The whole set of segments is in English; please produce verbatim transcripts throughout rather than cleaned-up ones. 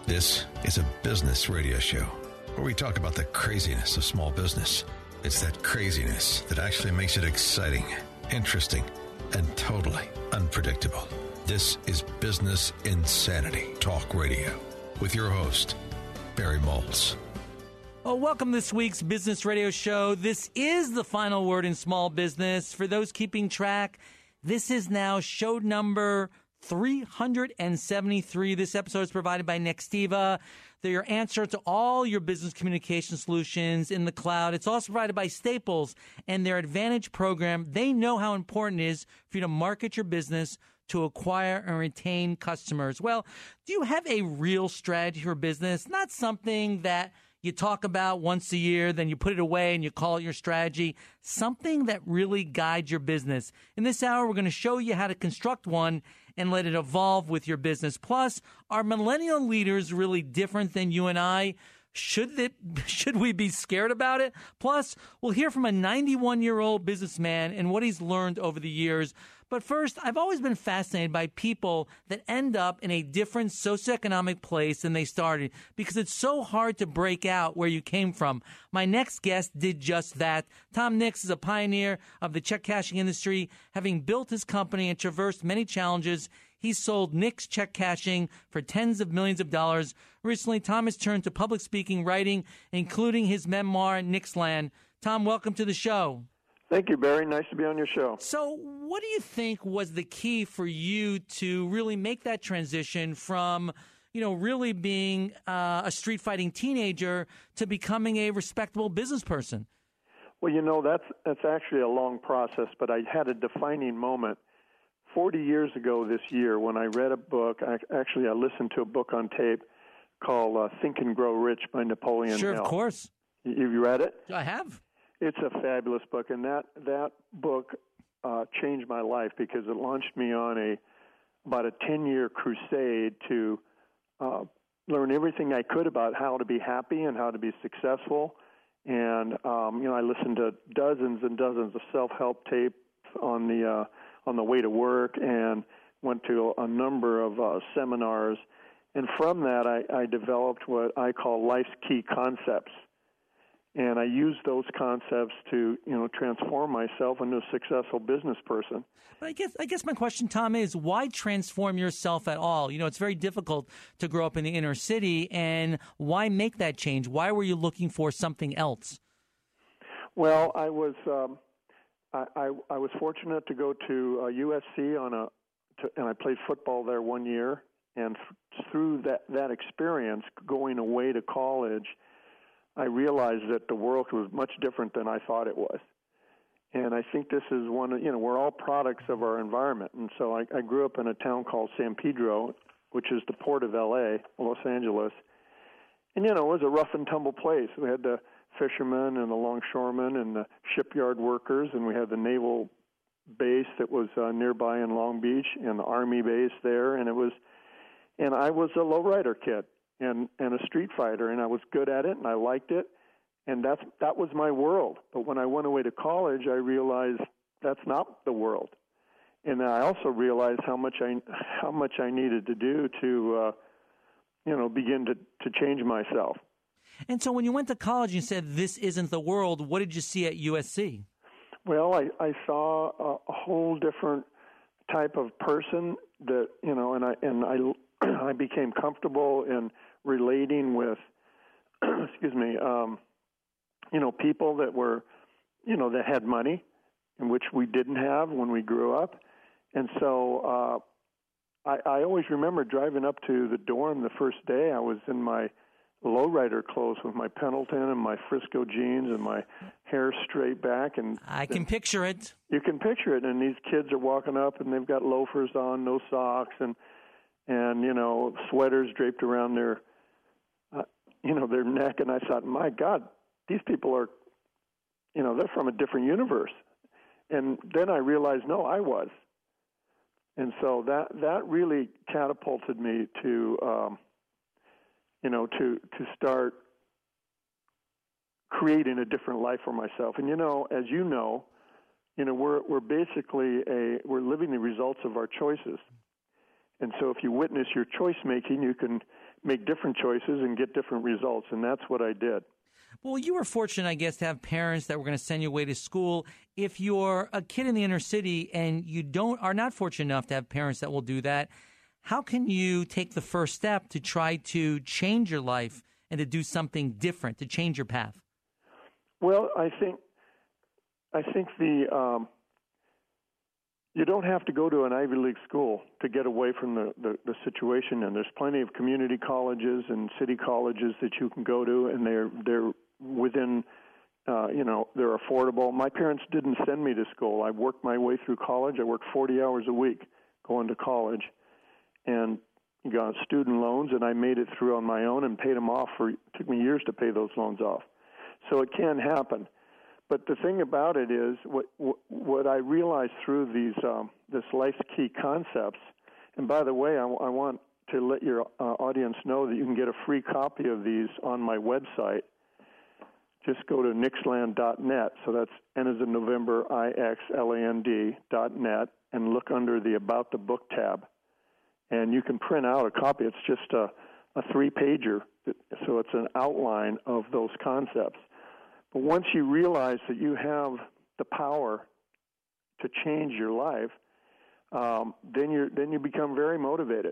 This is a business radio show where we talk about the craziness of small business. It's that craziness that actually makes it exciting, interesting, and totally unpredictable. This is Business Insanity Talk Radio with your host, Barry Maltz. Well, welcome to this week's Business Radio Show. This is the final word in small business. For those keeping track, this is now show number three hundred seventy-three. This episode is provided by Nextiva. They're your answer to all your business communication solutions in the cloud. It's also provided by Staples and their Advantage program. They know how important it is for you to market your business to acquire and retain customers. Well, do you have a real strategy for business? Not something that you talk about once a year, then you put it away and you call it your strategy. Something that really guides your business. In this hour, we're going to show you how to construct one and let it evolve with your business. Plus, are millennial leaders really different than you and I? Should it, should we be scared about it? Plus, we'll hear from a ninety-one-year-old businessman and what he's learned over the years. But first, I've always been fascinated by people that end up in a different socioeconomic place than they started because it's so hard to break out where you came from. My next guest did just that. Tom Nix is a pioneer of the check cashing industry, having built his company and traversed many challenges. He sold Nix Check Cashing for tens of millions of dollars. Recently, Tom has turned to public speaking, writing, including his memoir, Nixland. Tom, welcome to the show. Thank you, Barry. Nice to be on your show. So what do you think was the key for you to really make that transition from, you know, really being uh, a street fighting teenager to becoming a respectable business person? Well, you know, that's that's actually a long process, but I had a defining moment forty years ago this year when I read a book. I, actually, I listened to a book on tape called uh, Think and Grow Rich by Napoleon Sure, Hill. of course. You, you read it? I have. It's a fabulous book, and that that book uh, changed my life because it launched me on a about a ten-year crusade to uh, learn everything I could about how to be happy and how to be successful. And um, you know, I listened to dozens and dozens of self-help tapes on the uh, on the way to work, and went to a number of uh, seminars. And from that, I, I developed what I call life's key concepts. And I used those concepts to, you know, transform myself into a successful business person. But I guess I guess my question, Tom, is why transform yourself at all? You know, it's very difficult to grow up in the inner city, and why make that change? Why were you looking for something else? Well, I was um, I, I, I was fortunate to go to uh, U S C on a, to, and I played football there one year. And f- through that that experience, going away to college, I realized that the world was much different than I thought it was. And I think this is one of, you know, we're all products of our environment. And so I, I grew up in a town called San Pedro, which is the port of L A, Los Angeles. And, you know, it was a rough and tumble place. We had the fishermen and the longshoremen and the shipyard workers, and we had the naval base that was uh, nearby in Long Beach and the Army base there. And it was, and I was a lowrider kid. And, and a street fighter, and I was good at it, and I liked it, and that's that was my world. But when I went away to college, I realized that's not the world, and I also realized how much I how much I needed to do to, uh, you know, begin to, to change myself. And so, when you went to college, you said this isn't the world. What did you see at U S C? Well, I, I saw a, a whole different type of person that, you know, and I and I. I became comfortable in relating with, excuse me, um, you know, people that were, you know, that had money, and which we didn't have when we grew up. And so uh, I, I always remember driving up to the dorm the first day. I was in my lowrider clothes with my Pendleton and my Frisco jeans and my hair straight back. And I can and picture it. You can picture it. And these kids are walking up, and they've got loafers on, no socks, and and, you know, sweaters draped around their, uh, you know, their neck. And I thought, my God, these people are, you know, they're from a different universe. And then I realized, no, I was. And so that that really catapulted me to, um, you know, to to start creating a different life for myself. And, you know, as you know, you know, we're we're basically a, we're living the results of our choices. And so if you witness your choice making, you can make different choices and get different results, and that's what I did. Well, you were fortunate, I guess, to have parents that were going to send you away to school. If you're a kid in the inner city and you don't are not fortunate enough to have parents that will do that, how can you take the first step to try to change your life and to do something different, to change your path? Well, I think I think the um, you don't have to go to an Ivy League school to get away from the, the, the situation, and there's plenty of community colleges and city colleges that you can go to, and they're they're within, uh, you know, they're affordable. My parents didn't send me to school. I worked my way through college. I worked forty hours a week going to college, and got student loans, and I made it through on my own and paid them off. For it took me years to pay those loans off. So it can happen. But the thing about it is, what what I realized through these um, this life's key concepts. And by the way, I, I want to let your uh, audience know that you can get a free copy of these on my website. Just go to nixland dot net. So that's N as in November, I X L A N D dot net, and look under the About the Book tab. And you can print out a copy. It's just a, a three-pager, so it's an outline of those concepts. But once you realize that you have the power to change your life, um, then you then you become very motivated.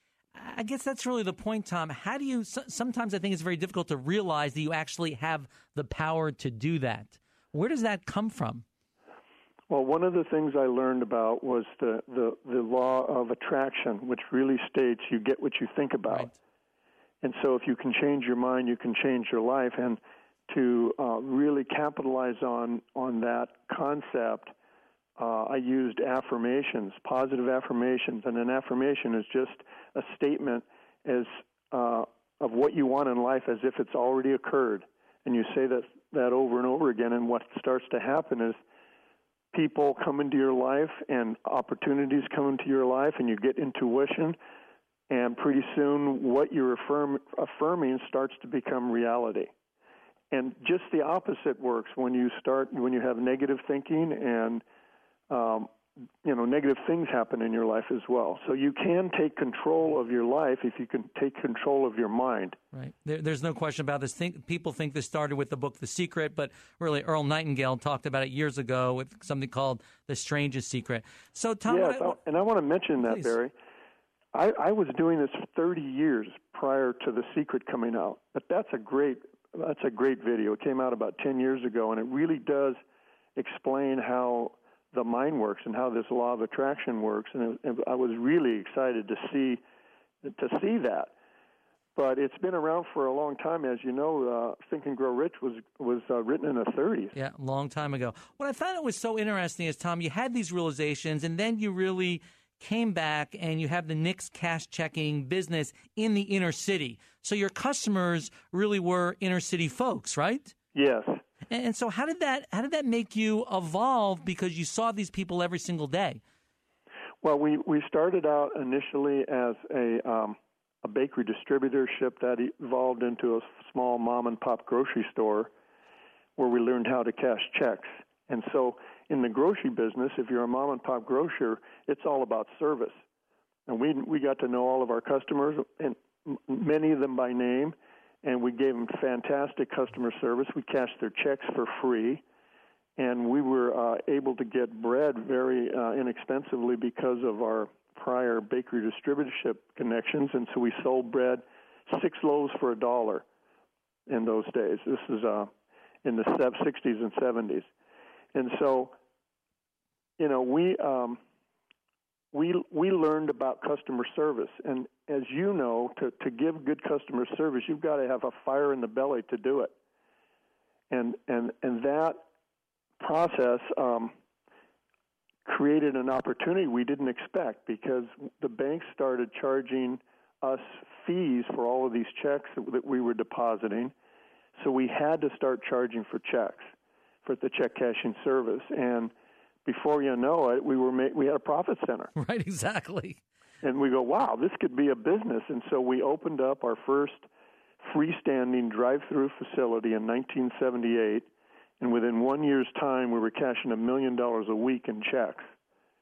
I guess that's really the point, Tom. How do you? Sometimes I think it's very difficult to realize that you actually have the power to do that. Where does that come from? Well, one of the things I learned about was the the, the law of attraction, which really states you get what you think about. Right. And so, if you can change your mind, you can change your life. And to uh, really capitalize on, on that concept, uh, I used affirmations, positive affirmations. And an affirmation is just a statement as uh, of what you want in life as if it's already occurred. And you say that, that over and over again, and what starts to happen is people come into your life and opportunities come into your life, and you get intuition, and pretty soon what you're affirm, affirming starts to become reality. And just the opposite works when you start, when you have negative thinking, and, um, you know, negative things happen in your life as well. So you can take control of your life if you can take control of your mind. Right. There, there's no question about this. Think, people think this started with the book The Secret, but really Earl Nightingale talked about it years ago with something called The Strangest Secret. So, Tom, yes, what I, what, and I want to mention that, please. Barry. I, I was doing this for thirty years prior to The Secret coming out, but that's a great That's a great video. It came out about ten years ago, and it really does explain how the mind works and how this law of attraction works. And, it, and I was really excited to see to see that. But it's been around for a long time, as you know. Uh, Think and Grow Rich was was uh, written in the thirties. Yeah, a long time ago. What I found it was so interesting is, Tom, you had these realizations, and then you really came back and you have the Nix cash checking business in the inner city. So your customers really were inner city folks, right? Yes. And so how did that how did that make you evolve, because you saw these people every single day? Well, we, we started out initially as a um, a bakery distributorship that evolved into a small mom and pop grocery store where we learned how to cash checks. And so in the grocery business, if you're a mom and pop grocer, it's all about service. And we we got to know all of our customers, and many of them by name, and we gave them fantastic customer service. We cashed their checks for free, and we were uh, able to get bread very uh, inexpensively because of our prior bakery distributorship connections, and so we sold bread, six loaves for a dollar in those days. This is uh, in the sixties and seventies. And so, you know, we um, we we learned about customer service, and as you know, to, to give good customer service, you've got to have a fire in the belly to do it, and and and that process um, created an opportunity we didn't expect, because the banks started charging us fees for all of these checks that we were depositing, so we had to start charging for checks, for the check cashing service, and before you know it, we were ma- we had a profit center. Right, exactly. And we go, wow, this could be a business. And so we opened up our first freestanding drive-through facility in nineteen seventy-eight, and within one year's time, we were cashing a million dollars a week in checks.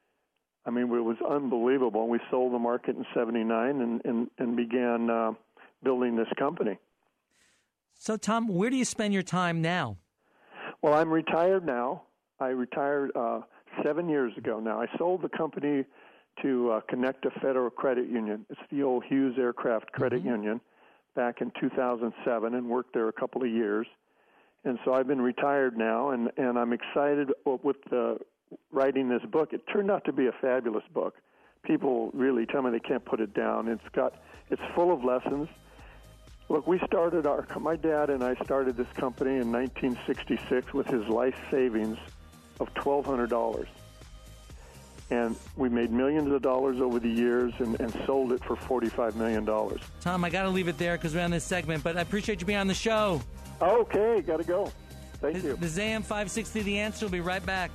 I mean, it was unbelievable. We sold the market in seventy-nine and, and, and began uh, building this company. So, Tom, where do you spend your time now? Well, I'm retired now. I retired uh, seven years ago now. I sold the company to uh, Connecta Federal Credit Union. It's the old Hughes Aircraft Credit mm-hmm. Union back in two thousand seven, and worked there a couple of years. And so I've been retired now, and, and I'm excited with uh, writing this book. It turned out to be a fabulous book. People really tell me they can't put it down. It's got it's full of lessons. Look, we started our, my dad and I started this company in nineteen sixty-six with his life savings of twelve hundred dollars. And we made millions of dollars over the years and, and sold it for forty-five million dollars. Tom, I got to leave it there because we're on this segment, but I appreciate you being on the show. Okay, got to go. Thank this, you. This is A M five sixty, The Answer. We'll be right back.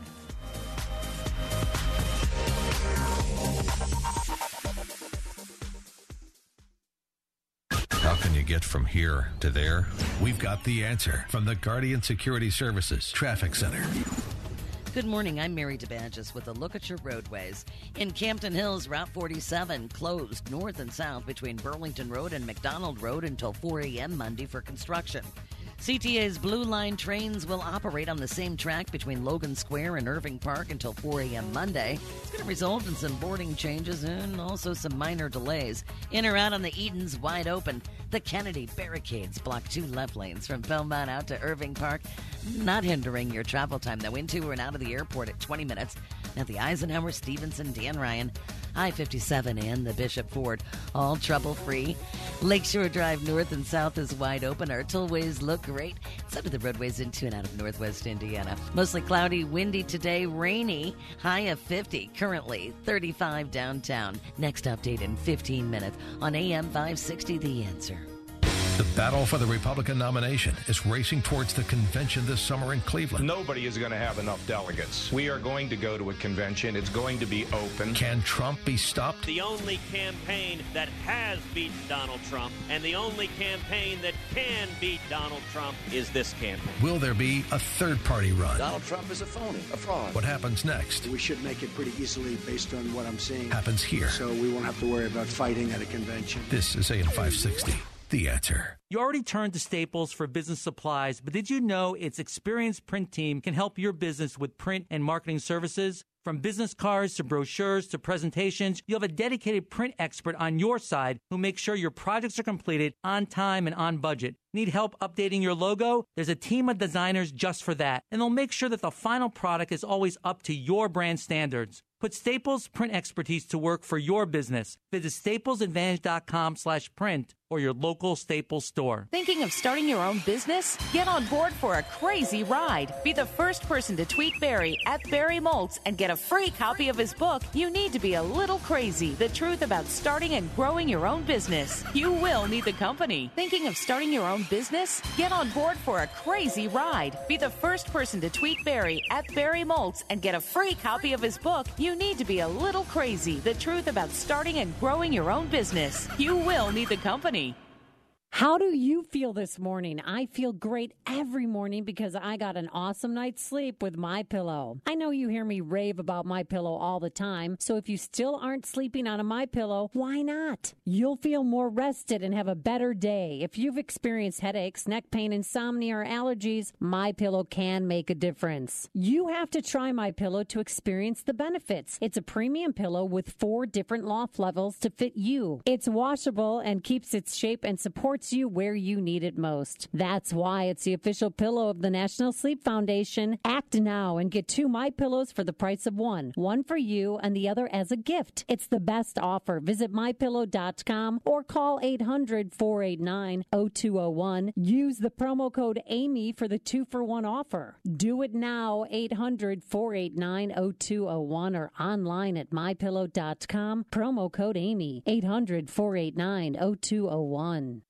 How can you get from here to there? We've got the answer from the Guardian Security Services Traffic Center. Good morning. I'm Mary DeBantis with a look at your roadways. In Campton Hills, Route forty-seven closed north and south between Burlington Road and McDonald Road until four a.m. Monday for construction. C T A's Blue Line trains will operate on the same track between Logan Square and Irving Park until four a.m. Monday. It's going to result in some boarding changes and also some minor delays. In or out on the Edens, wide open. The Kennedy barricades block two left lanes from Belmont out to Irving Park, not hindering your travel time, though, into and out of the airport at twenty minutes. Now, the Eisenhower, Stevenson, Dan Ryan, I fifty-seven, and the Bishop Ford, all trouble-free. Lakeshore Drive north and south is wide open. Our tollways look great. So do the roadways into and out of northwest Indiana. Mostly cloudy, windy today, rainy, high of fifty. Currently thirty-five downtown. Next update in fifteen minutes on A M five sixty, The Answer. The battle for the Republican nomination is racing towards the convention this summer in Cleveland. Nobody is going to have enough delegates. We are going to go to a convention. It's going to be open. Can Trump be stopped? The only campaign that has beaten Donald Trump and the only campaign that can beat Donald Trump is this campaign. Will there be a third-party run? Donald Trump is a phony, a fraud. What happens next? We should make it pretty easily based on what I'm seeing. Happens here. So we won't have to worry about fighting at a convention. This is A M five sixty. The Answer. You already turned to Staples for business supplies, but did you know its experienced print team can help your business with print and marketing services? From business cards to brochures to presentations, you have a dedicated print expert on your side who makes sure your projects are completed on time and on budget. Need help updating your logo? There's a team of designers just for that, and they'll make sure that the final product is always up to your brand standards. Put Staples print expertise to work for your business. Visit staplesadvantage.com slash print or your local Staples store. Thinking of starting your own business? Get on board for a crazy ride. Be the first person to tweet Barry at Barry Moltz and get a free copy of his book, You Need to Be a Little Crazy, The Truth About Starting and Growing Your Own Business. You will need the company. Thinking of starting your own business? Get on board for a crazy ride. Be the first person to tweet Barry at Barry Moltz and get a free copy of his book, You Need to Be a Little Crazy, The Truth About Starting and Growing Your Own Business. You will need the company. How do you feel this morning? I feel great every morning because I got an awesome night's sleep with MyPillow. I know you hear me rave about MyPillow all the time, so if you still aren't sleeping on a MyPillow, why not? You'll feel more rested and have a better day. If you've experienced headaches, neck pain, insomnia, or allergies, MyPillow can make a difference. You have to try MyPillow to experience the benefits. It's a premium pillow with four different loft levels to fit you. It's washable and keeps its shape and supports you where you need it most. That's why it's the official pillow of the National Sleep Foundation. Act now and get two MyPillows for the price of one. One for you and the other as a gift. It's the best offer. Visit my pillow dot com or call eight hundred, four eight nine, oh two oh one. Use the promo code Amy for the two for one offer. Do it now, eight hundred, four eight nine, oh two oh one or online at my pillow dot com. Promo code Amy, eight hundred, four eight nine, oh two oh one.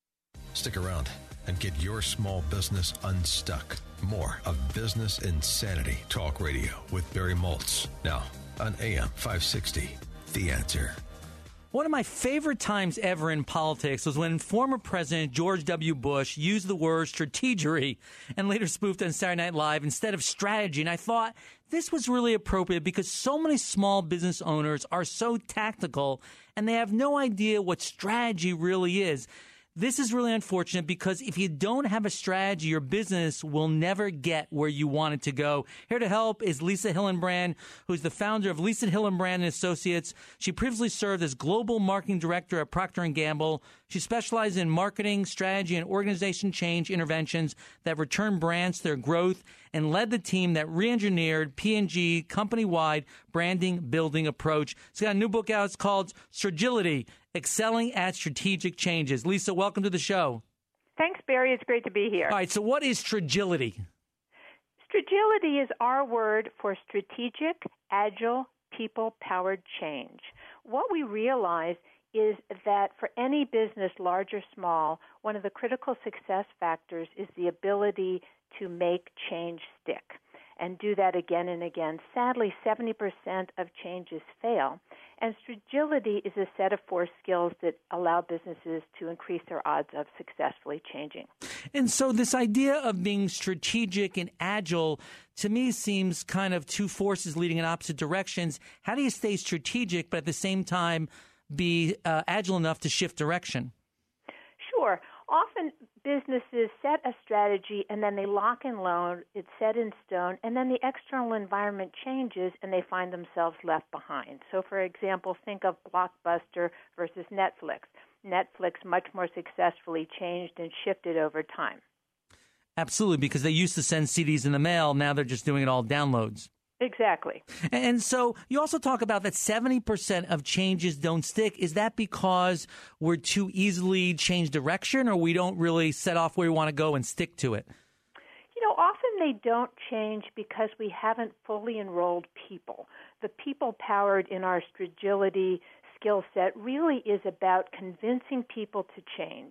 Stick around and get your small business unstuck. More of Business Insanity Talk Radio with Barry Moltz. Now on A M five sixty, The Answer. One of my favorite times ever in politics was when former President George W. Bush used the word strategery and later spoofed on Saturday Night Live instead of strategy. And I thought this was really appropriate because so many small business owners are so tactical and they have no idea what strategy really is. This is really unfortunate because if you don't have a strategy, your business will never get where you want it to go. Here to help is Lisa Hillenbrand, who's the founder of Lisa Hillenbrand and Associates. She previously served as global marketing director at Procter and Gamble. She specializes in marketing, strategy, and organization change interventions that return brands to their growth and led the team that re-engineered P and G company-wide branding building approach. She's got a new book out. It's called Stragility, Excelling at Strategic Changes. Lisa, welcome to the show. Thanks, Barry. It's great to be here. All right, so what is Stragility? Stragility is our word for strategic, agile, people-powered change. What we realize is that for any business, large or small, one of the critical success factors is the ability to make change stick and do that again and again. Sadly, seventy percent of changes fail, and Stragility is a set of four skills that allow businesses to increase their odds of successfully changing. And so this idea of being strategic and agile, to me, seems kind of two forces leading in opposite directions. How do you stay strategic, but at the same time be uh, agile enough to shift direction? Sure. Often businesses set a strategy and then they lock and load, it's set in stone, and then the external environment changes and they find themselves left behind. So, for example, think of Blockbuster versus Netflix. Netflix much more successfully changed and shifted over time. Absolutely, because they used to send C Ds in the mail. Now they're just doing it all downloads. Exactly. And so you also talk about that seventy percent of changes don't stick. Is that because we're too easily change direction, or we don't really set off where we want to go and stick to it? You know, often they don't change because we haven't fully enrolled people. The people powered in our Stragility skill set really is about convincing people to change.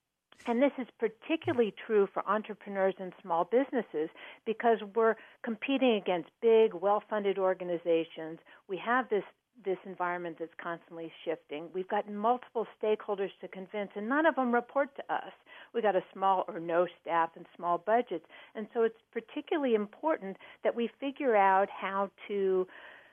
And this is particularly true for entrepreneurs and small businesses because we're competing against big, well-funded organizations. We have this, this environment that's constantly shifting. We've got multiple stakeholders to convince, and none of them report to us. We've got a small or no staff and small budgets. And so it's particularly important that we figure out how to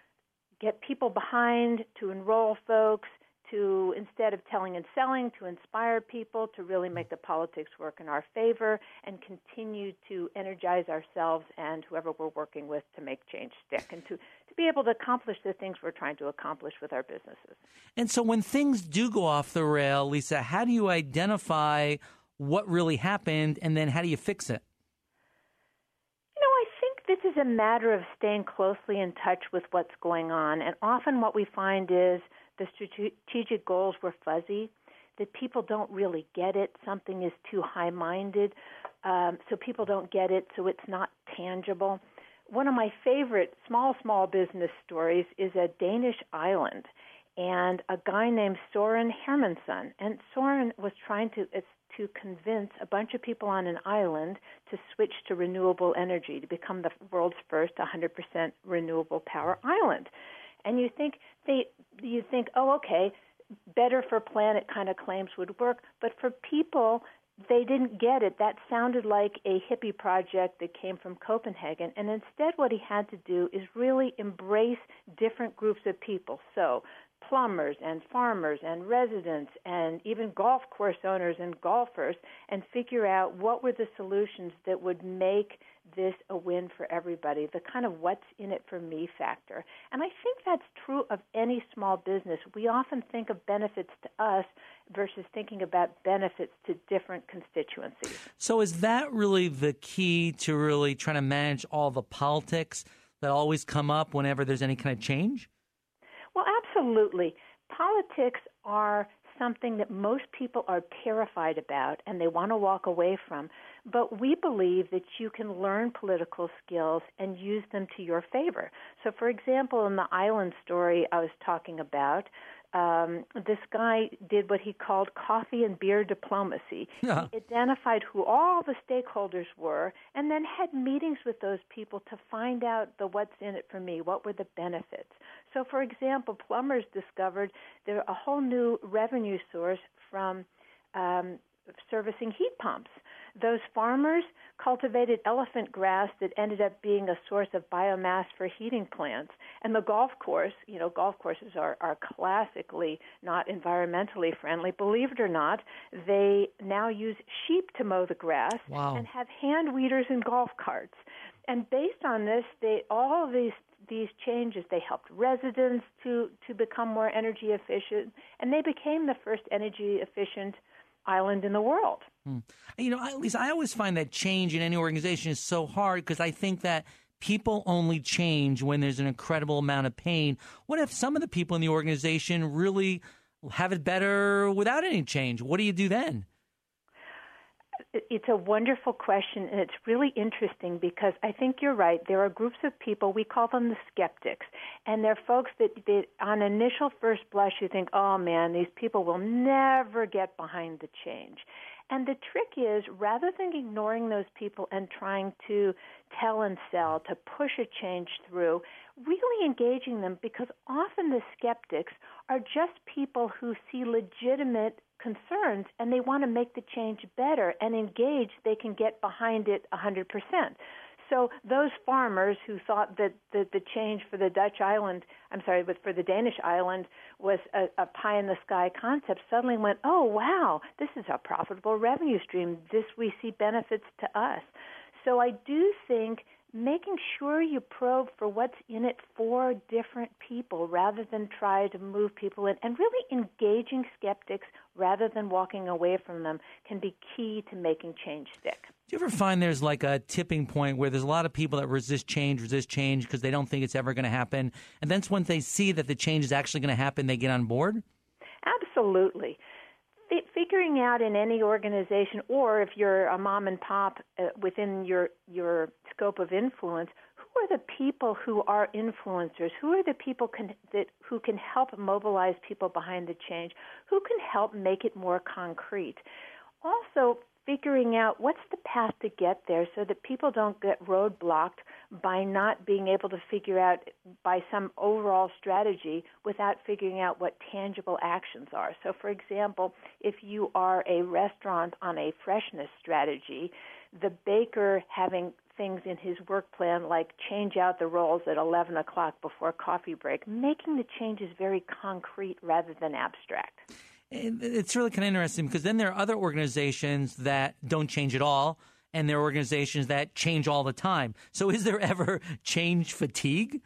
get people behind, to enroll folks, to, instead of telling and selling, to inspire people, to really make the politics work in our favor, and continue to energize ourselves and whoever we're working with to make change stick, and to, to be able to accomplish the things we're trying to accomplish with our businesses. And so when things do go off the rail, Lisa, how do you identify what really happened, and then how do you fix it? You know, I think this is a matter of staying closely in touch with what's going on, and often what we find is the strategic goals were fuzzy, that people don't really get it. Something is too high-minded, um, so people don't get it, so it's not tangible. One of my favorite small, small business stories is a Danish island, and a guy named Soren Hermansson. And Soren was trying to uh, to convince a bunch of people on an island to switch to renewable energy, to become the world's first one hundred percent renewable power island. And you think they, you think, oh, okay, better for planet kind of claims would work, but for people, they didn't get it. That sounded like a hippie project that came from Copenhagen. And instead, what he had to do is really embrace different groups of people. So plumbers and farmers and residents and even golf course owners and golfers, and figure out what were the solutions that would make this a win for everybody, the kind of what's in it for me factor. And I think that's true of any small business. We often think of benefits to us versus thinking about benefits to different constituencies. So is that really the key to really trying to manage all the politics that always come up whenever there's any kind of change? Well, absolutely. Politics are something that most people are terrified about and they want to walk away from. But we believe that you can learn political skills and use them to your favor. So, for example, in the island story I was talking about, um, this guy did what he called coffee and beer diplomacy. Yeah. He identified who all the stakeholders were and then had meetings with those people to find out the what's in it for me, what were the benefits. So, for example, plumbers discovered there a whole new revenue source from um, servicing heat pumps. Those farmers cultivated elephant grass that ended up being a source of biomass for heating plants. And the golf course, you know, golf courses are, are classically not environmentally friendly. Believe it or not, they now use sheep to mow the grass wow. and have hand weeders in golf carts. And based on this, they all of these these changes, they helped residents to, to become more energy efficient, and they became the first energy efficient island in the world. Hmm. You know, at least I always find that change in any organization is so hard because I think that people only change when there's an incredible amount of pain. What if some of the people in the organization really have it better without any change? What do you do then? It's a wonderful question, and it's really interesting because I think you're right. There are groups of people, we call them the skeptics, and they're folks that, that on initial first blush you think, oh man, these people will never get behind the change. And the trick is, rather than ignoring those people and trying to tell and sell, to push a change through, really engaging them, because often the skeptics are just people who see legitimate concerns and they want to make the change better and engage, they can get behind it one hundred percent. So those farmers who thought that the, the change for the Dutch island, I'm sorry, but for the Danish island was a, a pie-in-the-sky concept suddenly went, oh, wow, this is a profitable revenue stream. This we see benefits to us. So I do think making sure you probe for what's in it for different people rather than try to move people in, and really engaging skeptics rather than walking away from them can be key to making change stick. Do you ever find there's like a tipping point where there's a lot of people that resist change, resist change because they don't think it's ever going to happen, and then once they see that the change is actually going to happen, they get on board? Absolutely. F- figuring out in any organization, or if you're a mom and pop uh, within your your scope of influence, who are the people who are influencers? Who are the people can, that who can help mobilize people behind the change? Who can help make it more concrete? Also, figuring out what's the path to get there so that people don't get roadblocked by not being able to figure out by some overall strategy without figuring out what tangible actions are. So, for example, if you are a restaurant on a freshness strategy, the baker having things in his work plan like change out the rolls at eleven o'clock before coffee break, making the changes very concrete rather than abstract. It's really kind of interesting because then there are other organizations that don't change at all, and there are organizations that change all the time. So is there ever change fatigue?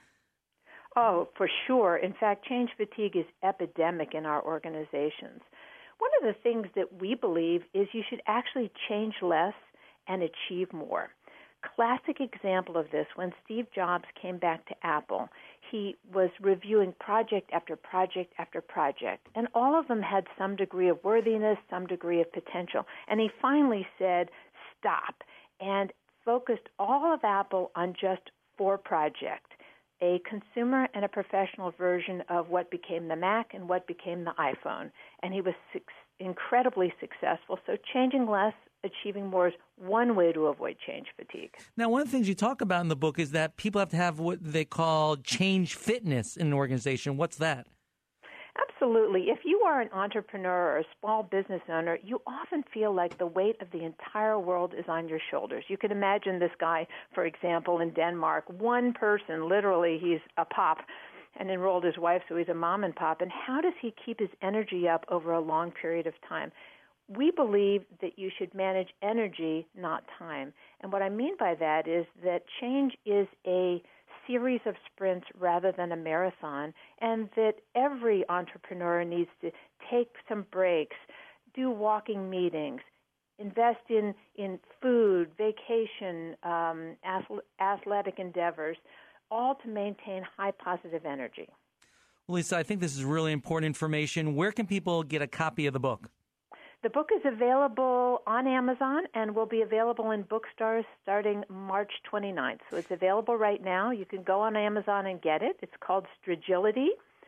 Oh, for sure. In fact, change fatigue is epidemic in our organizations. One of the things that we believe is you should actually change less and achieve more. Classic example of this, when Steve Jobs came back to Apple, he was reviewing project after project after project, and all of them had some degree of worthiness, some degree of potential. And he finally said, stop, and focused all of Apple on just four projects, a consumer and a professional version of what became the Mac and what became the iPhone. And he was su- incredibly successful. So changing less, achieving more is one way to avoid change fatigue. Now, one of the things you talk about in the book is that people have to have what they call change fitness in an organization. What's that? Absolutely. If you are an entrepreneur or a small business owner, you often feel like the weight of the entire world is on your shoulders. You can imagine this guy, for example, in Denmark, one person, literally, he's a pop, and enrolled his wife, so he's a mom and pop. And how does he keep his energy up over a long period of time? We believe that you should manage energy, not time. And what I mean by that is that change is a series of sprints rather than a marathon, and that every entrepreneur needs to take some breaks, do walking meetings, invest in, in food, vacation, um, athletic endeavors, all to maintain high positive energy. Well, Lisa, I think this is really important information. Where can people get a copy of the book? The book is available on Amazon and will be available in bookstores starting March twenty-ninth. So it's available right now. You can go on Amazon and get it. It's called Stragility,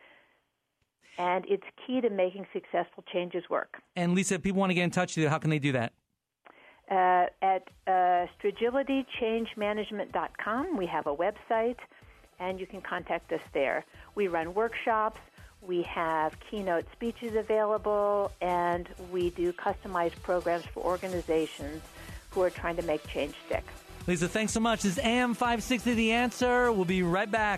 and it's key to making successful changes work. And Lisa, if people want to get in touch with you, how can they do that? Uh, at uh, stragility change management dot com, we have a website, and you can contact us there. We run workshops. We have keynote speeches available, and we do customized programs for organizations who are trying to make change stick. Lisa, thanks so much. This is A M five sixty, The Answer. We'll be right back.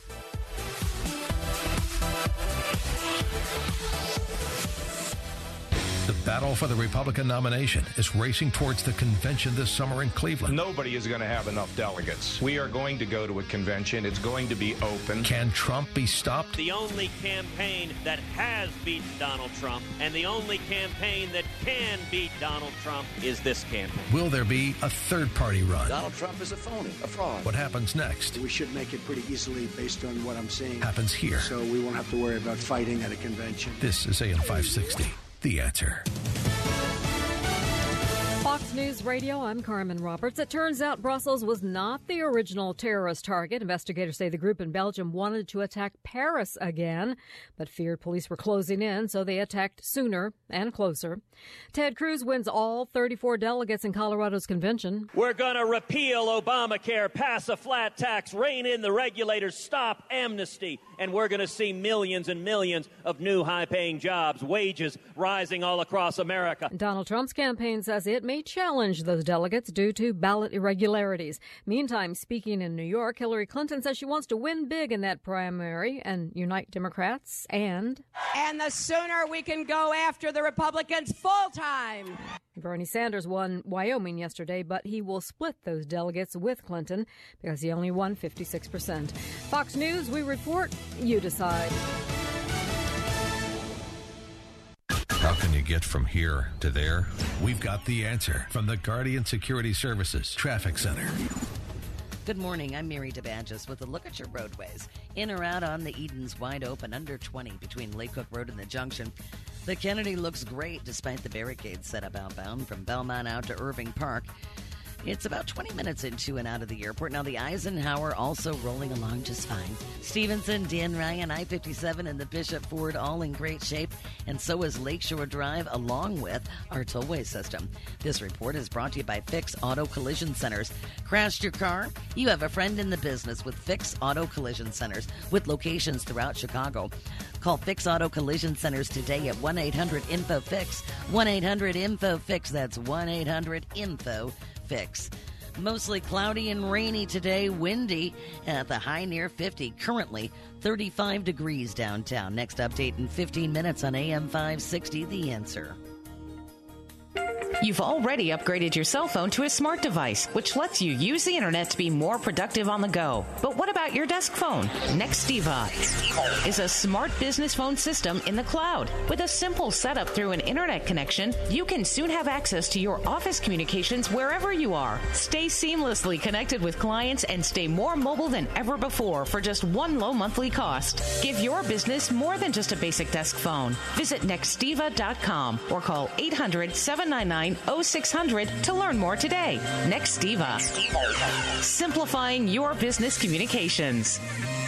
The battle for the Republican nomination is racing towards the convention this summer in Cleveland. Nobody is going to have enough delegates. We are going to go to a convention. It's going to be open. Can Trump be stopped? The only campaign that has beaten Donald Trump and the only campaign that can beat Donald Trump is this campaign. Will there be a third-party run? Donald Trump is a phony, a fraud. What happens next? We should make it pretty easily based on what I'm seeing. Happens here. So we won't have to worry about fighting at a convention. This is A M five sixty, The Answer. Fox News Radio, I'm Carmen Roberts. It turns out Brussels was not the original terrorist target. Investigators say the group in Belgium wanted to attack Paris again, but feared police were closing in, so they attacked sooner and closer. Ted Cruz wins all thirty-four delegates in Colorado's convention. We're going to repeal Obamacare, pass a flat tax, rein in the regulators, stop amnesty, and we're going to see millions and millions of new high-paying jobs, wages rising all across America. Donald Trump's campaign says it may challenge those delegates due to ballot irregularities. Meantime, speaking in New York, Hillary Clinton says she wants to win big in that primary and unite Democrats and... And the sooner we can go after the Republicans full-time. Bernie Sanders won Wyoming yesterday, but he will split those delegates with Clinton because he only won fifty-six percent. Fox News, we report, you decide. How can you get from here to there? We've got the answer from the Guardian Security Services Traffic Center. Good morning. I'm Mary DeBantis with a look at your roadways. In or out on the Eden's wide open, under twenty between Lake Cook Road and the Junction. The Kennedy looks great despite the barricades set up outbound from Belmont out to Irving Park. It's about twenty minutes into and out of the airport. Now, the Eisenhower also rolling along just fine. Stevenson, Dan Ryan, I fifty-seven, and the Bishop Ford all in great shape. And so is Lakeshore Drive, along with our tollway system. This report is brought to you by Fix Auto Collision Centers. Crashed your car? You have a friend in the business with Fix Auto Collision Centers, with locations throughout Chicago. Call Fix Auto Collision Centers today at one eight hundred info fix. one eight hundred info fix. That's one eight hundred info fix. Mostly cloudy and rainy today, windy at the high near fifty. Currently thirty-five degrees downtown. Next update in fifteen minutes on A M five sixty, The Answer. You've already upgraded your cell phone to a smart device, which lets you use the internet to be more productive on the go. But what about your desk phone? Nextiva is a smart business phone system in the cloud. With a simple setup through an internet connection, you can soon have access to your office communications wherever you are. Stay seamlessly connected with clients and stay more mobile than ever before for just one low monthly cost. Give your business more than just a basic desk phone. Visit nextiva dot com or call eight hundred, seven nine nine, oh six hundred to learn more today. Nextiva. Simplifying your business communications.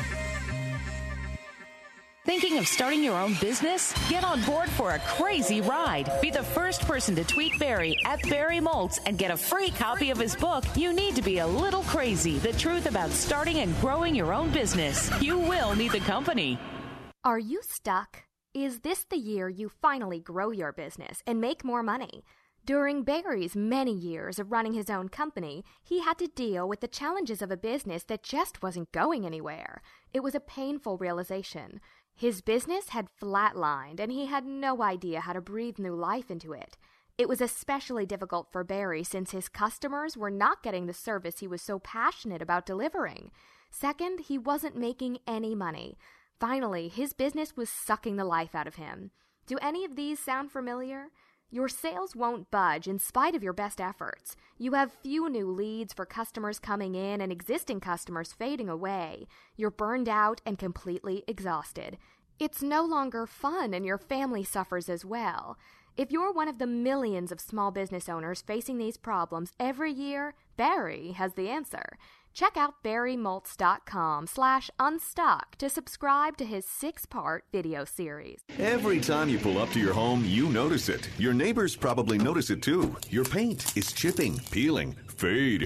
Thinking of starting your own business? Get on board for a crazy ride. Be the first person to tweet Barry at Barry Moltz and get a free copy of his book, You Need to Be a Little Crazy, The Truth About Starting and Growing Your Own Business. You will need the company. Are you stuck? Is this the year you finally grow your business and make more money? During Barry's many years of running his own company, he had to deal with the challenges of a business that just wasn't going anywhere. It was a painful realization. His business had flatlined, and he had no idea how to breathe new life into it. It was especially difficult for Barry since his customers were not getting the service he was so passionate about delivering. Second, he wasn't making any money. Finally, his business was sucking the life out of him. Do any of these sound familiar? Your sales won't budge in spite of your best efforts. You have few new leads for customers coming in and existing customers fading away. You're burned out and completely exhausted. It's no longer fun, and your family suffers as well. If you're one of the millions of small business owners facing these problems every year, Barry has the answer. Check out barrymoltz.com slash unstuck to subscribe to his six-part video series. Every time you pull up to your home, you notice it. Your neighbors probably notice it too. Your paint is chipping, peeling, fading.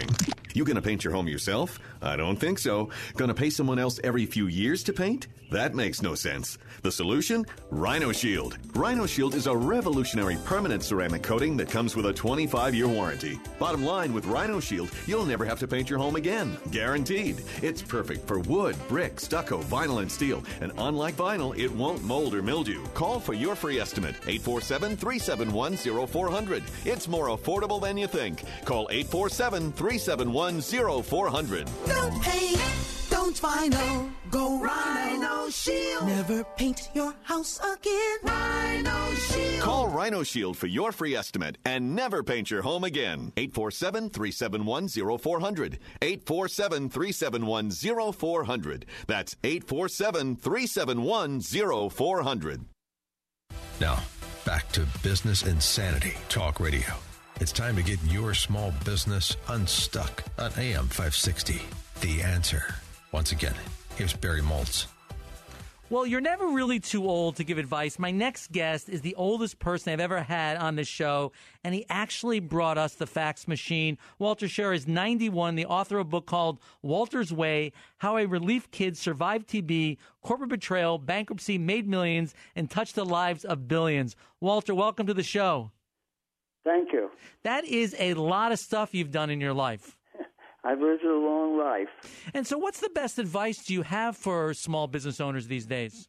You gonna paint your home yourself? I don't think so. Gonna pay someone else every few years to paint? That makes no sense. The solution? Rhino Shield. Rhino Shield is a revolutionary permanent ceramic coating that comes with a twenty-five year warranty. Bottom line, with Rhino Shield, you'll never have to paint your home again. Guaranteed. It's perfect for wood, brick, stucco, vinyl, and steel. And unlike vinyl, it won't mold or mildew. Call for your free estimate. eight four seven, three seven one, zero four zero zero. It's more affordable than you think. Call eight four seven, three seven one, zero four zero zero. Don't paint, don't vinyl, go Rhino Shield. Never paint your house again. Rhino Shield. Call Rhino Shield for your free estimate and never paint your home again. eight four seven, three seven one, zero four zero zero. eight four seven, three seven one, zero four zero zero. That's eight four seven, three seven one, zero four zero zero. Now, back to Business Insanity Talk Radio. It's time to get your small business unstuck on A M five sixty. The Answer. Once again, here's Barry Maltz. Well, you're never really too old to give advice. My next guest is the oldest person I've ever had on this show, and he actually brought us the fax machine. Walter Scher is ninety-one, the author of a book called Walter's Way, How a Relief Kid Survived T B, Corporate Betrayal, Bankruptcy, Made Millions, and Touched the Lives of Billions. Walter, welcome to the show. Thank you. That is a lot of stuff you've done in your life. I've lived a long life. And so what's the best advice do you have for small business owners these days?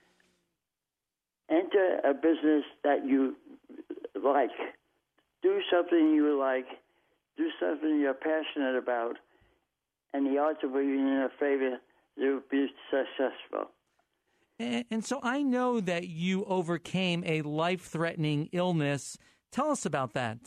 Enter a business that you like. Do something you like. Do something you're passionate about. And the odds of being in your favor, you'll be successful. And, and so I know that you overcame a life-threatening illness. Tell us about that.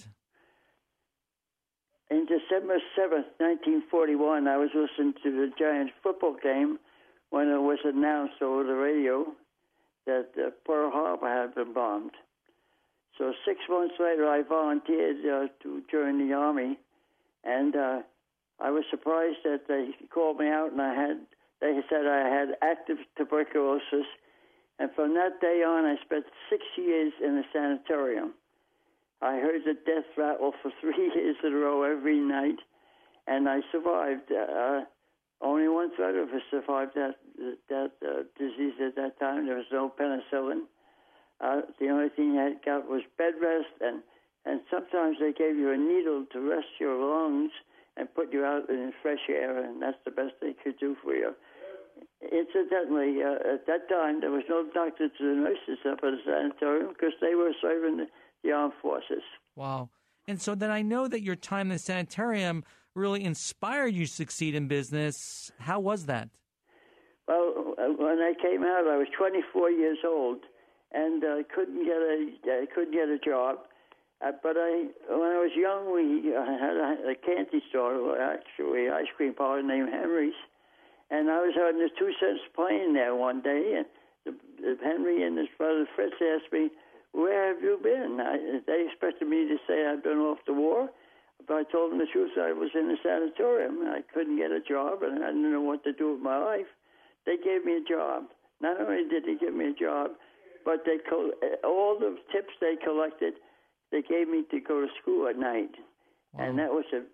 In December seventh, nineteen forty-one, I was listening to the Giants football game when it was announced over the radio that uh, Pearl Harbor had been bombed. So six months later, I volunteered uh, to join the Army, and uh, I was surprised that they called me out, and I had they said I had active tuberculosis, and from that day on, I spent six years in a sanitarium. I heard the death rattle for three years in a row every night, and I survived. Uh, only one third of us survived that that uh, disease at that time. There was no penicillin. Uh, the only thing I got was bed rest, and, and sometimes they gave you a needle to rest your lungs and put you out in fresh air, and that's the best they could do for you. Incidentally, uh, at that time, there was no doctors or nurses up at the sanitarium because they were serving the the armed forces. Wow. And so then I know that your time in the sanitarium really inspired you to succeed in business. How was that? Well, when I came out, I was twenty-four years old, and I uh, couldn't get a I couldn't get a job. Uh, but I, when I was young, we uh, had a, a candy store, actually, ice cream parlor named Henry's, and I was on the two cents plane there one day, and the, the Henry and his brother Fritz asked me, "Where have you been?" I, they expected me to say I'd been off the war, but I told them the truth. I was in a sanatorium. I couldn't get a job, and I didn't know what to do with my life. They gave me a job. Not only did they give me a job, but they all the tips they collected, they gave me to go to school at night. Wow. And that was a.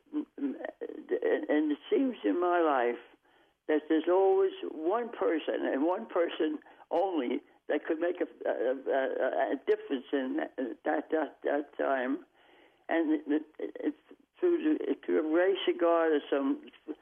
And it seems in my life that there's always one person, and one person only, that could make a, a, a, a difference in that, that, that, that time. And it, it, it, through the, through the grace of God or some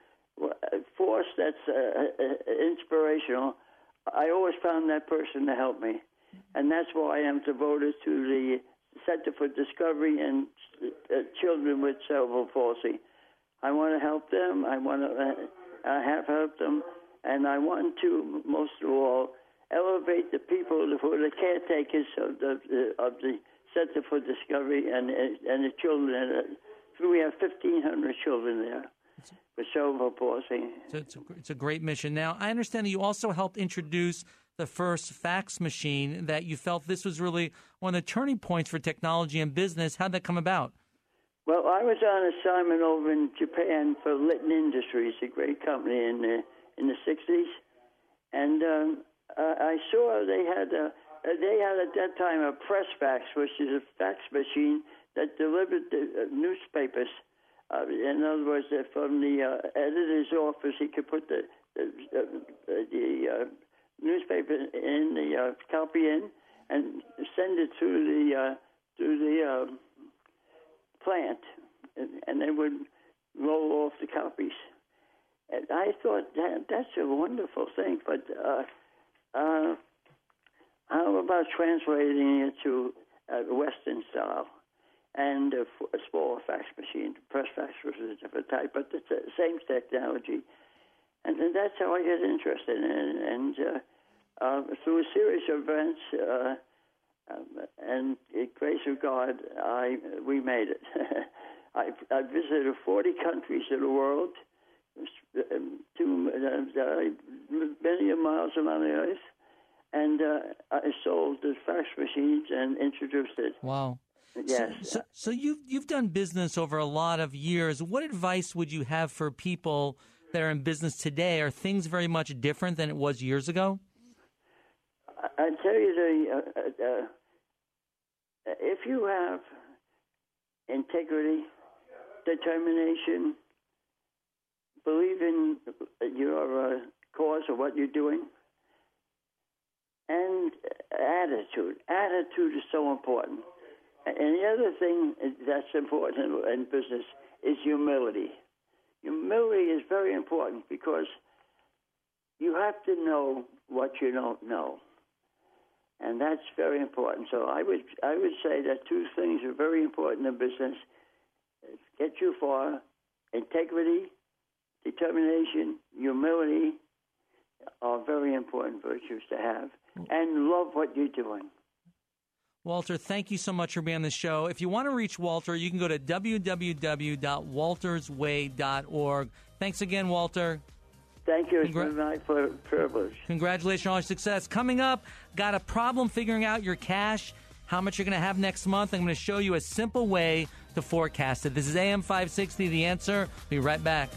force that's uh, uh, inspirational, I always found that person to help me. And that's why I am devoted to the Center for Discovery and uh, Children with Cerebral Palsy. I want to help them. I want to uh, I have helped them. And I want to, most of all, elevate the people who are the caretakers of the of the Center for Discovery and and the children. We have fifteen hundred children there with cerebral palsy. So it's a, it's a great mission. Now, I understand that you also helped introduce the first fax machine, that you felt this was really one of the turning points for technology and business. How'd that come about? Well, I was on assignment over in Japan for Litton Industries, a great company in the, in the sixties. And um, I saw they had a, they had at that time a press fax, which is a fax machine that delivered the uh, newspapers Uh, in other words, that from the uh, editor's office, he could put the the, the, the uh, newspaper in the uh, copy in and send it to the uh, to the uh, plant, and, and they would roll off the copies. And I thought that that's a wonderful thing, but uh, uh, how about translating it to uh, Western style? And a, a smaller fax machine. Press fax was a different type, but it's the same technology. And, and that's how I get interested in it. And uh, uh, through a series of events, uh, um, and in grace of God, I we made it. I, I visited forty countries in the world, two, uh, million miles around the earth, and uh, I sold the fax machines and introduced it. Wow. Yes. So, so, so you've you've done business over a lot of years. What advice would you have for people that are in business today? Are things very much different than it was years ago? I, I tell you, the uh, uh, if you have integrity, determination, believe in your uh, cause or what you're doing, and attitude. Attitude is so important. And the other thing that's important in business is humility. Humility is very important because you have to know what you don't know, and that's very important. So I would I would say that two things are very important in business: get you far, integrity, determination, humility are very important virtues to have, and love what you're doing. Walter, thank you so much for being on the show. If you want to reach Walter, you can go to w w w dot walters way dot org. Thanks again, Walter. Thank you. It's Congra- been my privilege. Congratulations on all your success. Coming up, got a problem figuring out your cash, how much you're going to have next month? I'm going to show you a simple way to forecast it. This is A M five sixty, The Answer. Be right back.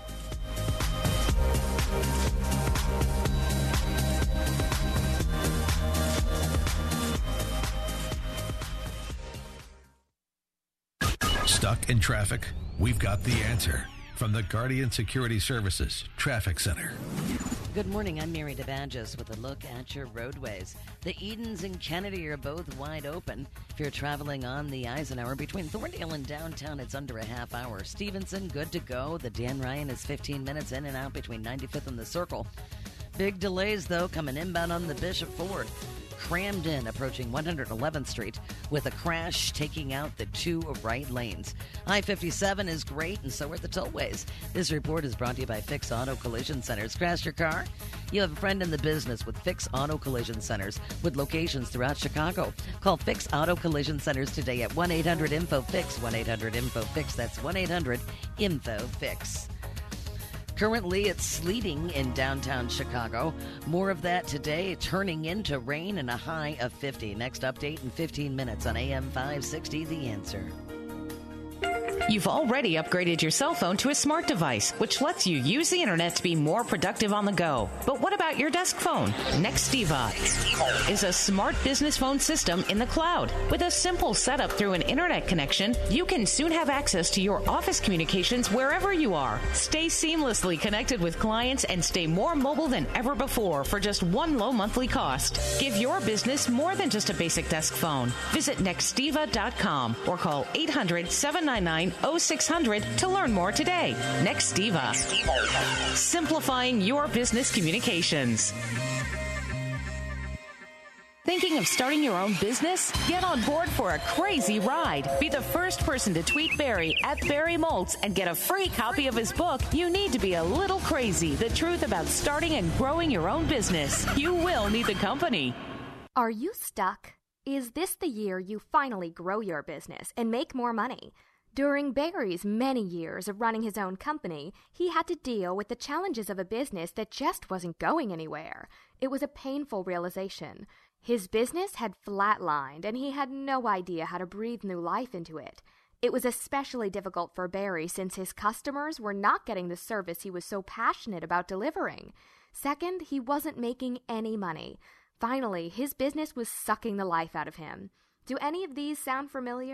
Stuck in traffic? We've got the answer from the Guardian Security Services Traffic Center. Good morning. I'm Mary DeBanges with a look at your roadways. The Edens and Kennedy are both wide open. If you're traveling on the Eisenhower between Thorndale and downtown, it's under a half hour. Stevenson, good to go. The Dan Ryan is fifteen minutes in and out between ninety-fifth and the Circle. Big delays, though, coming inbound on the Bishop Ford. Crammed in, approaching one hundred eleventh Street, with a crash taking out the two right lanes. I fifty-seven is great, and so are the tollways. This report is brought to you by Fix Auto Collision Centers. Crash your car? You have a friend in the business with Fix Auto Collision Centers, with locations throughout Chicago. Call Fix Auto Collision Centers today at one eight hundred info fix, one eight hundred info fix. That's one eight hundred info fix. Currently, it's sleeting in downtown Chicago. More of that today, turning into rain and a high of fifty. Next update in fifteen minutes on A M five sixty, The Answer. You've already upgraded your cell phone to a smart device, which lets you use the internet to be more productive on the go. But what about your desk phone? Nextiva is a smart business phone system in the cloud. With a simple setup through an internet connection, you can soon have access to your office communications wherever you are. Stay seamlessly connected with clients and stay more mobile than ever before for just one low monthly cost. Give your business more than just a basic desk phone. Visit nextiva dot com or call eight hundred, seven nine nine, oh six hundred to learn more today. Nextiva. Simplifying your business communications. Thinking of starting your own business? Get on board for a crazy ride. Be the first person to tweet Barry at Barry Moltz and get a free copy of his book, You Need to Be a Little Crazy, The Truth About Starting and Growing Your Own Business. You will need the company. Are you stuck? Is this the year you finally grow your business and make more money? During Barry's many years of running his own company, he had to deal with the challenges of a business that just wasn't going anywhere. It was a painful realization. His business had flatlined, and he had no idea how to breathe new life into it. It was especially difficult for Barry since his customers were not getting the service he was so passionate about delivering. Second, he wasn't making any money. Finally, his business was sucking the life out of him. Do any of these sound familiar?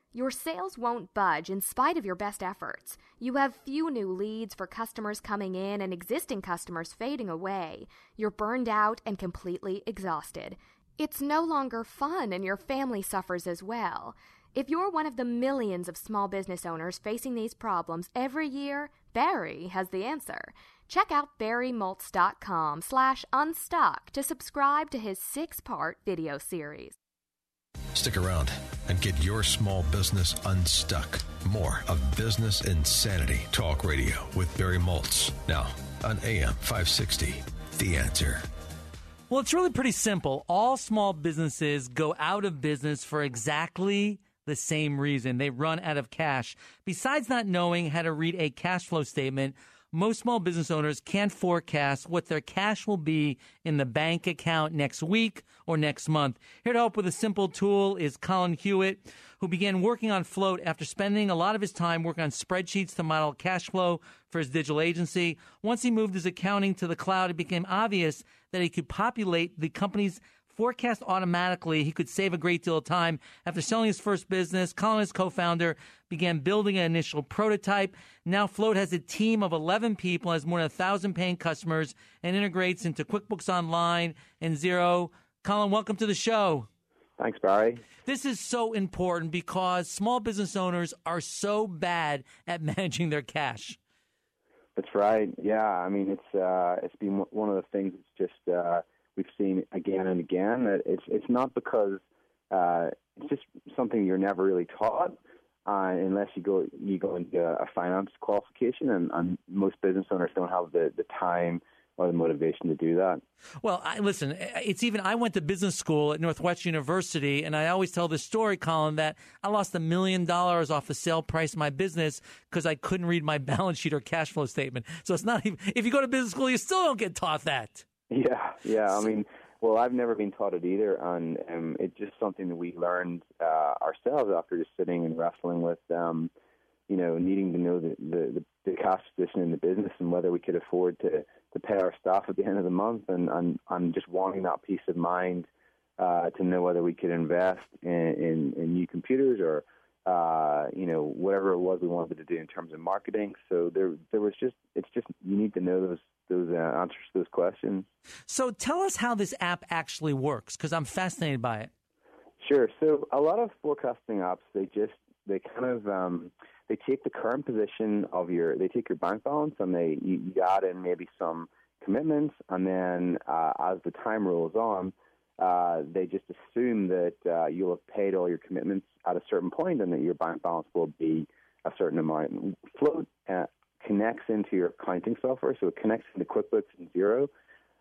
Your sales won't budge in spite of your best efforts. You have few new leads for customers coming in and existing customers fading away. You're burned out and completely exhausted. It's no longer fun and your family suffers as well. If you're one of the millions of small business owners facing these problems every year, Barry has the answer. Check out barry moltz dot com slash unstuck to subscribe to his six-part video series. Stick around and get your small business unstuck. More of Business Insanity Talk Radio with Barry Moltz. Now on A M five sixty, The Answer. Well, it's really pretty simple. All small businesses go out of business for exactly the same reason. They run out of cash. Besides not knowing how to read a cash flow statement, most small business owners can't forecast what their cash will be in the bank account next week or next month. Here to help with a simple tool is Colin Hewitt, who began working on Float after spending a lot of his time working on spreadsheets to model cash flow for his digital agency. Once he moved his accounting to the cloud, it became obvious that he could populate the company's forecast automatically. He could save a great deal of time. After selling his first business, Colin, his co-founder, began building an initial prototype. Now Float has a team of eleven people, has more than one thousand paying customers, and integrates into QuickBooks Online and Xero. Colin, welcome to the show. Thanks, Barry. This is so important because small business owners are so bad at managing their cash. That's right. Yeah, I mean, it's uh, it's been one of the things that's just uh, we've seen again and again. It's it's not because uh, it's just something you're never really taught uh, unless you go you go into a finance qualification, and, and most business owners don't have the, the time or the motivation to do that. Well, I, listen, it's even, I went to business school at Northwestern University, and I always tell this story, Colin, that I lost a million dollars off the sale price of my business because I couldn't read my balance sheet or cash flow statement. So it's not even, if you go to business school, you still don't get taught that. Yeah, yeah. I mean, well, I've never been taught it either, and um, it's just something that we learned uh, ourselves after just sitting and wrestling with, um, you know, needing to know the, the, the cash position in the business and whether we could afford to to pay our staff at the end of the month, and, and, and just wanting that peace of mind uh, to know whether we could invest in, in, in new computers or, uh, you know, whatever it was we wanted to do in terms of marketing. So there there was just, it's just, you need to know those, those uh, answers to those questions. So tell us how this app actually works, because I'm fascinated by it. Sure. So a lot of forecasting apps, they just, they kind of, um, they take the current position of your, they take your bank balance and they, you, you add in maybe some commitments, and then uh, as the time rolls on, uh, they just assume that uh, you'll have paid all your commitments at a certain point and that your bank balance will be a certain amount. Float uh, connects into your accounting software, so it connects into QuickBooks and Xero,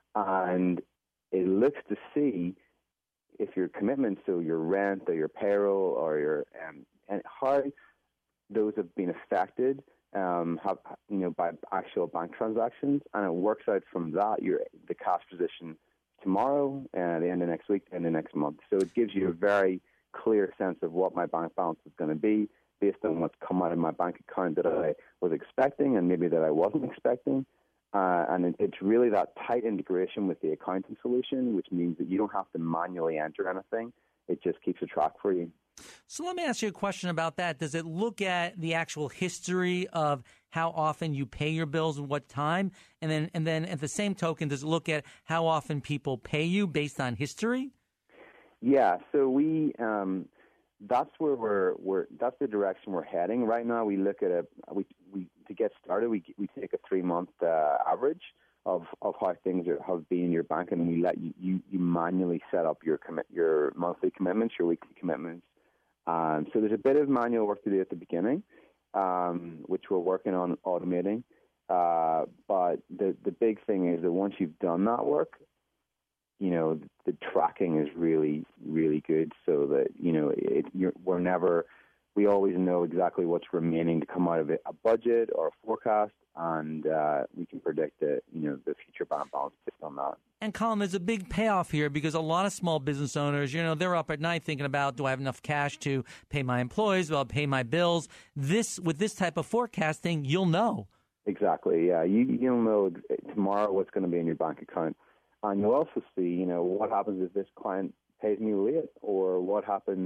and it looks to see if your commitments, so your rent or your payroll or your, um, and how those have been affected, um, have, you know, by actual bank transactions, and it works out from that your the cash position tomorrow, uh, the end of next week, and the next month. So it gives you a very clear sense of what my bank balance is going to be based on what's come out of my bank account that I was expecting and maybe that I wasn't expecting. Uh, and it, it's really that tight integration with the accounting solution, which means that you don't have to manually enter anything. It just keeps a track for you. So let me ask you a question about that. Does it look at the actual history of how often you pay your bills and what time? And then and then at the same token, does it look at how often people pay you based on history? Yeah, so we um, that's where we're we're that's the direction we're heading. Right now we look at a we we to get started, we we take a three month uh, average of, of how things are, have been in your bank, and we let you, you, you manually set up your commit your monthly commitments, your weekly commitments. Um, so there's a bit of manual work to do at the beginning, um, which we're working on automating. Uh, but the the big thing is that once you've done that work, you know, the, the tracking is really, really good, so that, you know, it, you're, we're never, we always know exactly what's remaining to come out of it, a budget or a forecast, and uh, we can predict the, you know, the future bank balance based on that. And Colin, there's a big payoff here because a lot of small business owners, you know, they're up at night thinking about, do I have enough cash to pay my employees? Will I pay my bills? This, with this type of forecasting, you'll know. Exactly, yeah. You, you'll know tomorrow what's going to be in your bank account. And you'll also see, you know, what happens if this client pays me late, or what happens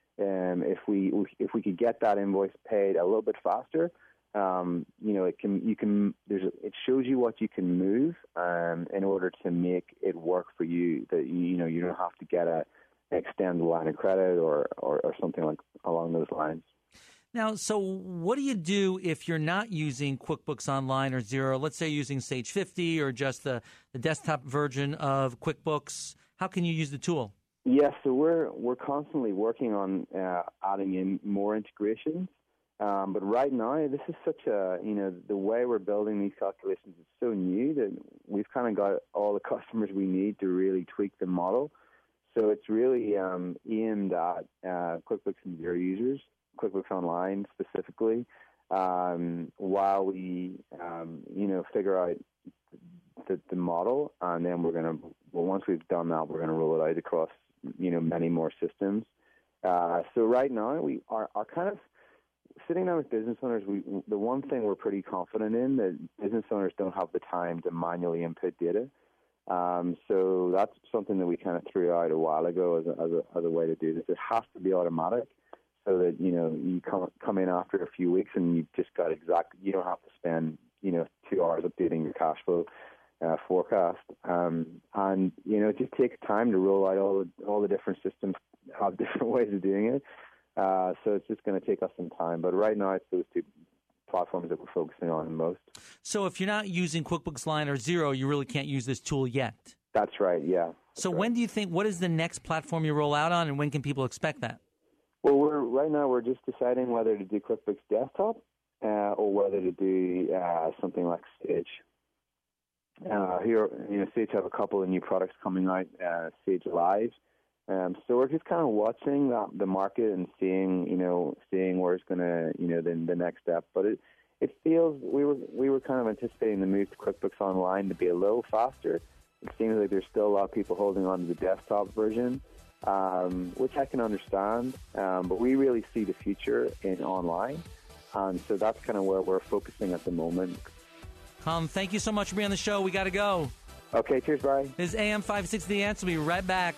um, if we if we could get that invoice paid a little bit faster, um, you know, it can you can there's a, it shows you what you can move um, in order to make it work for you. That you, you know you don't have to get a extend the line of credit or, or or something like along those lines. Now, so what do you do if you're not using QuickBooks Online or Xero? Let's say you're using Sage fifty or just the, the desktop version of QuickBooks. How can you use the tool? Yes, so we're we're constantly working on uh, adding in more integrations. Um, but right now, this is such a, you know, the way we're building these calculations is so new that we've kind of got all the customers we need to really tweak the model. So it's really um, aimed at uh, QuickBooks and Xero users, QuickBooks Online specifically, um, while we, um, you know, figure out the, the model, and then we're going to, well, once we've done that, we're going to roll it out across, you know, many more systems. Uh, so right now, we are, are kind of sitting down with business owners. We, the one thing we're pretty confident in, that business owners don't have the time to manually input data. Um, so that's something that we kind of threw out a while ago as a, as a, as a way to do this. It has to be automatic, so that, you know, you come come in after a few weeks and you've just got exact. You don't have to spend, you know, two hours updating your cash flow uh, forecast. Um, and you know, it just takes time to roll out all the all the different systems have different ways of doing it. Uh, so it's just going to take us some time. But right now, it's those two platforms that we're focusing on most. So if you're not using QuickBooks Online or Xero, you really can't use this tool yet. That's right, yeah. That's so right. When do you think, what is the next platform you roll out on, and when can people expect that? Well, we're right now we're just deciding whether to do QuickBooks Desktop uh, or whether to do uh, something like Sage. Uh, here, you know, Sage have a couple of new products coming out, uh, Sage Live. Um, so we're just kind of watching the, the market and seeing, you know, seeing where it's going to, you know, the, the next step. But it, it feels we were we were kind of anticipating the move to QuickBooks Online to be a little faster. It seems like there's still a lot of people holding on to the desktop version, um, which I can understand. Um, but we really see the future in online, and so that's kind of where we're focusing at the moment. Um, thank you so much for being on the show. We got to go. Okay, cheers, Barry. This is A M five sixty The Answer. We'll be right back.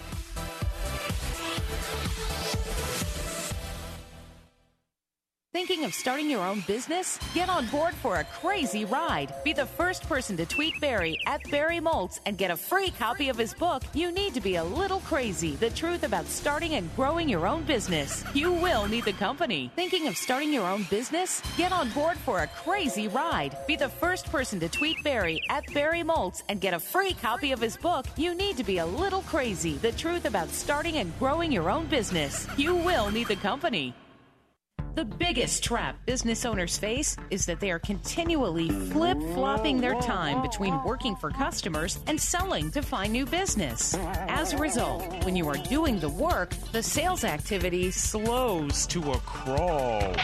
Thinking of starting your own business? Get on board for a crazy ride. Be the first person to tweet Barry at Barry Moltz and get a free copy of his book, You Need to Be a Little Crazy, The Truth About Starting and Growing Your Own Business. You will need the company. Thinking of starting your own business? Get on board for a crazy ride. Be the first person to tweet Barry at Barry Moltz and get a free copy of his book, You Need to Be a Little Crazy, The Truth About Starting and Growing Your Own Business. You will need the company. The biggest trap business owners face is that they are continually flip-flopping their time between working for customers and selling to find new business. As a result, when you are doing the work, the sales activity slows to a crawl.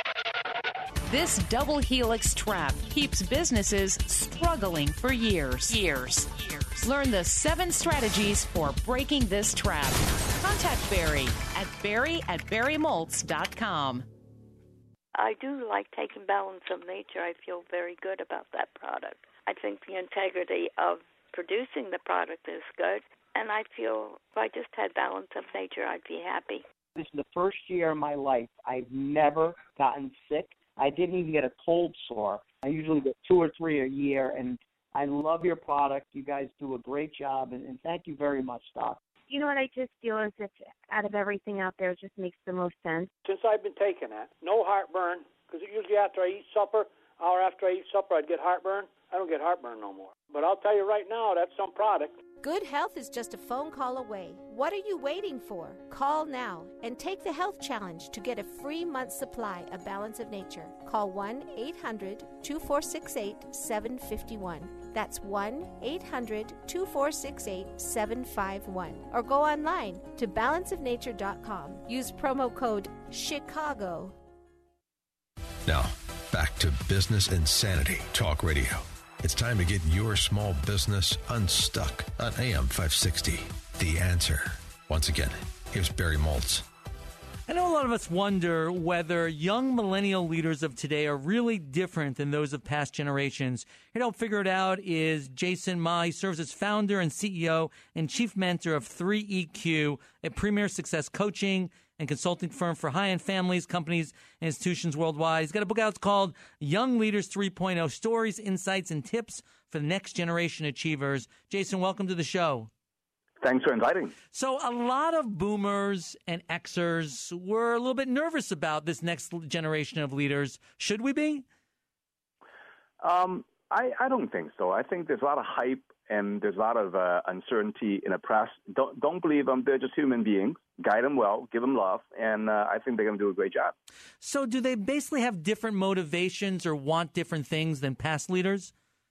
This double helix trap keeps businesses struggling for years. Years. Years. Learn the seven strategies for breaking this trap. Contact Barry at barry at barry moltz dot com. I do like taking Balance of Nature. I feel very good about that product. I think the integrity of producing the product is good, and I feel if I just had Balance of Nature, I'd be happy. This is the first year of my life I've never gotten sick. I didn't even get a cold sore. I usually get two or three a year, and I love your product. You guys do a great job, and, and thank you very much, Doc. You know what, I just feel as if out of everything out there, it just makes the most sense. Since I've been taking it, no heartburn, because usually after I eat supper, hour after I eat supper, I'd get heartburn. I don't get heartburn no more. But I'll tell you right now, that's some product. Good health is just a phone call away. What are you waiting for? Call now and take the health challenge to get a free month's supply of Balance of Nature. Call one eight hundred two four six eight seven five one. That's one eight hundred two four six eight seven five one. Or go online to balance of nature dot com. Use promo code Chicago. Now, back to Business Insanity Talk Radio. It's time to get your small business unstuck on A M five sixty. The Answer. Once again, here's Barry Moltz. I know a lot of us wonder whether young millennial leaders of today are really different than those of past generations. Here to help figure it out is Jason Ma. He serves as founder and C E O and chief mentor of three E Q, a premier success coaching, and consulting firm for high-end families, companies, and institutions worldwide. He's got a book out. It's called Young Leaders three point oh, Stories, Insights, and Tips for the Next Generation Achievers. Jason, welcome to the show. Thanks for inviting. So a lot of boomers and Xers were a little bit nervous about this next generation of leaders. Should we be? Um, I, I don't think so. I think there's a lot of hype and there's a lot of uh, uncertainty in the press. Don't don't believe them. They're just human beings. Guide them well, give them love, and uh, I think they're going to do a great job. So do they basically have different motivations or want different things than past leaders?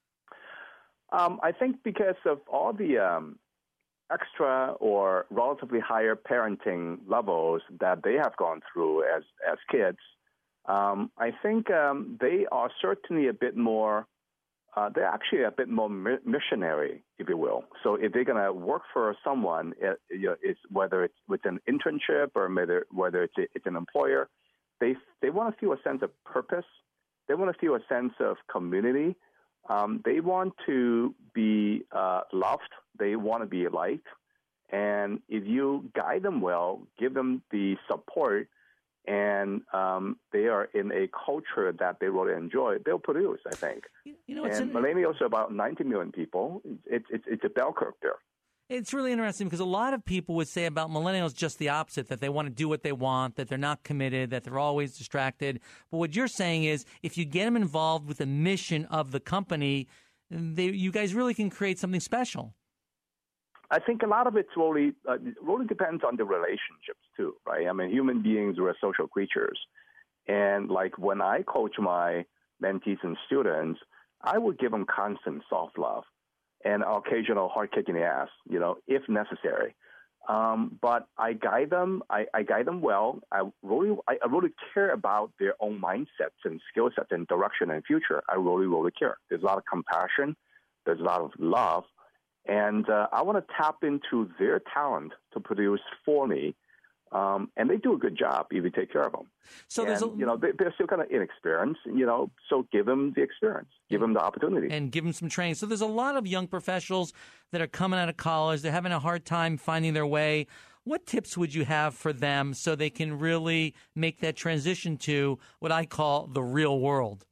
Um, I think because of all the um, extra or relatively higher parenting levels that they have gone through as, as kids, um, I think um, they are certainly a bit more Uh, they're actually a bit more mi- missionary, if you will. So if they're going to work for someone, it, you know, it's, whether it's with an internship or whether, whether it's, a, it's an employer, they they want to feel a sense of purpose. They want to feel a sense of community. Um, they want to be uh, loved. They want to be liked. And if you guide them well, give them the support, and um, they are in a culture that they really enjoy, they'll produce, I think. You know, and an, millennials are about ninety million people. It's, it's, it's a bell curve there. It's really interesting because a lot of people would say about millennials just the opposite, that they want to do what they want, that they're not committed, that they're always distracted. But what you're saying is if you get them involved with the mission of the company, they, you guys really can create something special. I think a lot of it's really, uh, really depends on the relationships too, right? I mean, human beings are social creatures. And like when I coach my mentees and students, I would give them constant soft love and occasional hard kick in the ass, you know, if necessary. Um, but I guide them, I, I guide them well. I really, I, I really care about their own mindsets and skill sets and direction and future. I really, really care. There's a lot of compassion. There's a lot of love. And uh, I want to tap into their talent to produce for me. Um, and they do a good job if you take care of them. So and, there's a, you know, they, they're still kind of inexperienced, you know, so give them the experience, give them the opportunity. And give them some training. So there's a lot of young professionals that are coming out of college. They're having a hard time finding their way. What tips would you have for them so they can really make that transition to what I call the real world?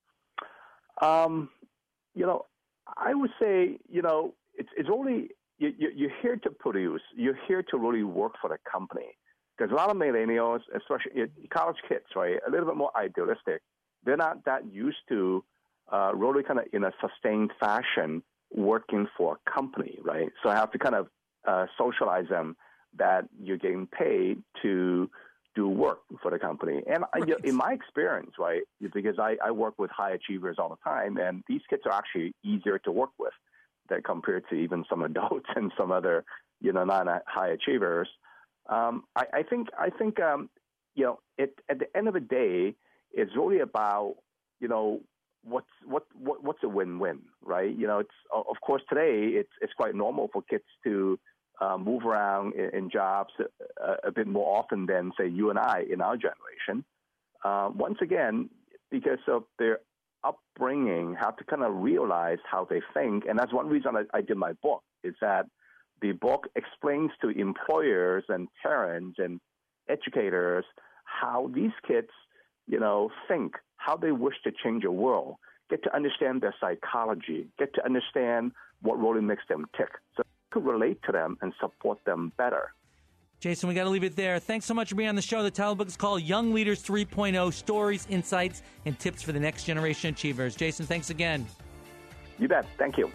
Um, you know, I would say, you know, it's, it's only, you, you, you're here to produce. You're here to really work for the company. There's a lot of millennials, especially college kids, right, a little bit more idealistic. They're not that used to uh, really kind of in a sustained fashion working for a company, right? So I have to kind of uh, socialize them that you're getting paid to do work for the company. And I, right. in my experience, right, because I, I work with high achievers all the time, and these kids are actually easier to work with than compared to even some adults and some other, you know, non-high achievers. Um, I, I think, I think, um, you know, it, at the end of the day, it's really about, you know, what's what, what what's a win-win, right? You know, it's of course today it's it's quite normal for kids to uh, move around in, in jobs a, a bit more often than say you and I in our generation. Uh, once again, because of their upbringing, have to kind of realize how they think, and that's one reason I, I did my book. Is that the book explains to employers and parents and educators how these kids, you know, think, how they wish to change the world, get to understand their psychology, get to understand what really makes them tick, so you can relate to them and support them better. Jason, we got to leave it there. Thanks so much for being on the show. The title of the book is called Young Leaders three point oh, Stories, Insights, and Tips for the Next Generation Achievers. Jason, thanks again. You bet. Thank you.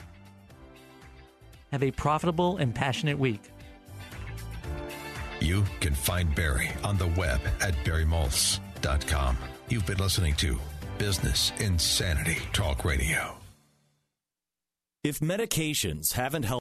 Have a profitable and passionate week. You can find Barry on the web at barry maltz dot com. You've been listening to Business Insanity Talk Radio. If medications haven't helped